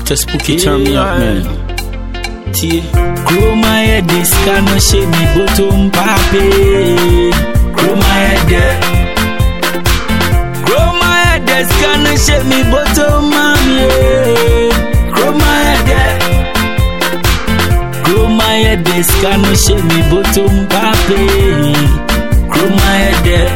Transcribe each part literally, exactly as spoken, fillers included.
Mister Spooky, turn me up, man. T. Grow my head, this cannot shake me bottom, papi. Grow my head there. Grow my head, this cannot shake me bottom, mommy. Grow my head there. Grow my head, this cannot shake me bottom, papi. Grow my head there.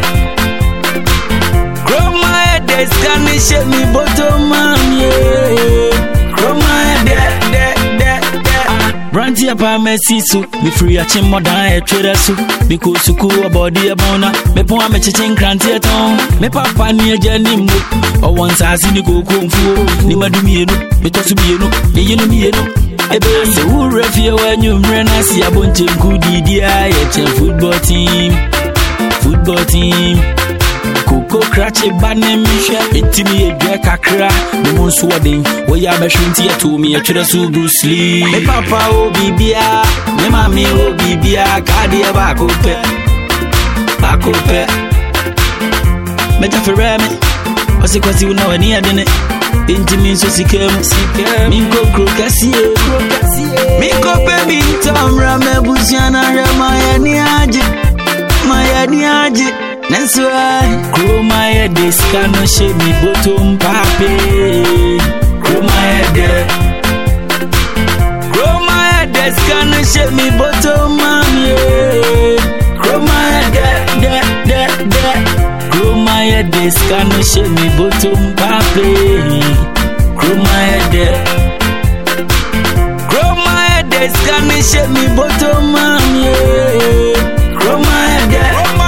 Grow my head, this cannot shake me bottom, mommy. Grow my head there. Brandy up my sisu, be free a chim more than a trader soup. Because you cool body a bona, me po a me ching cranty at home. Me papa near Jenny Mo, or once I see you go kung fu, Nima do me, because you be no, you know me, no. I be say, who refuge when you run, I see a bunch of good idea, football team, football team. Coco cratchy banner, Misha, it me a drag a cra, the moon swadding, where you have a shinty to me, a cheddar Bruce Lee. Me papa, oh, bibia, me mammy, oh, bibia, cardia, baco pet, baco pet. Metaphorame, what's it because you know any other than it? Into me, so sick, Minko Crocassie, Minko baby, Tom Rame, Busiana, Ramaya, Niaji, Maya Niaji. That's why grow my head, this cannot shake me bottom, papi. Grow my head there. Grow my head, this cannot shake me bottom, mommy. Grow my head there, there, there, there. Grow my head, this cannot shake me bottom, papi. Grow my head there. Grow my head, this cannot shake me bottom, mommy. Grow my head there.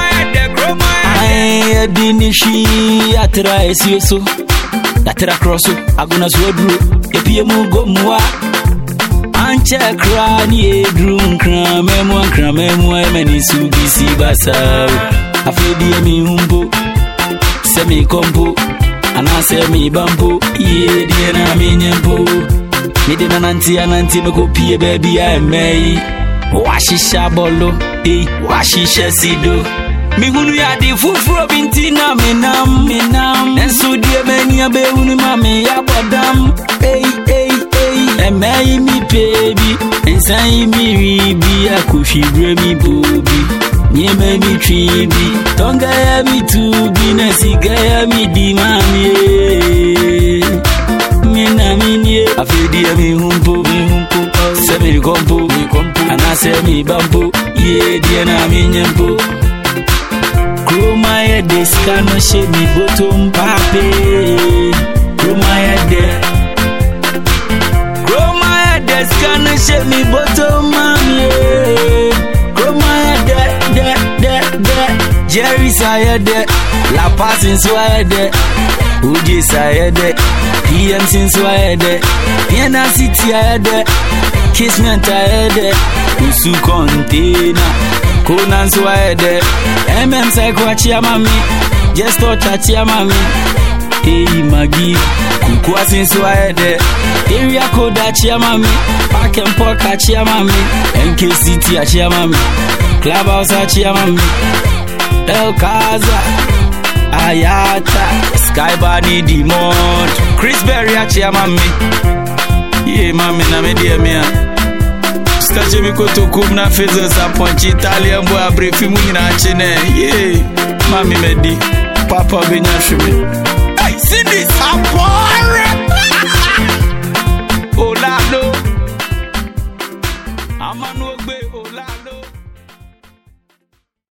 Dinishi atra esieso atra crossu aguna swedru epiemu gomwa anche kra ni edru nkra memu nkra memu emeni subisi basa afedi emi humbo semi kompo anase mi bampo ye die na menyempo me de nanti ananti me ko pie baby I mei washisha bolo eh washisha sido Mi hunu ya di fufuro binti na minam minam Enso die meni ya be hunu mami ya bodam Ey ey ey Emei mi baby Ensai mi ribi ya kushibre mi bobi Nyeme mi tribi Tonga ya mi tubi Nesiga ya mi di mami Mina minye Afedi ya mi humpo mi humpo Se mi kompo mi kompo Anase mi bampo Ye die na mi nyempo Grow my head, this cannot shake me bottom, papi. Grow my head there. Grow my head, this cannot shake me bottom, mommy. Grow my head there, there, there, there. Jerry's here there. La Paz in Swire there. Uji's here there. P M's in Swire there. Piena City here there. Kissment here there. Usu container. Conan Swede, M M Psycho Chia Mami, just touch a Chia Mami, hey Maggie, Kukwasi Swede, Area Code Chia Mami, Park and Park Chia Mami, N K City Chia Mami, Clubhouse Chia Mami, El Kaza, Ayata, Sky Bunny Demon, Chris Berry Chia Mami, yeah, Mami, na me dear me. Kache mi koto kum na feza sa ponchi Italian boy a brefi mu nyina chene. Yeah, mami medi papa benya shumi. Hey, see this.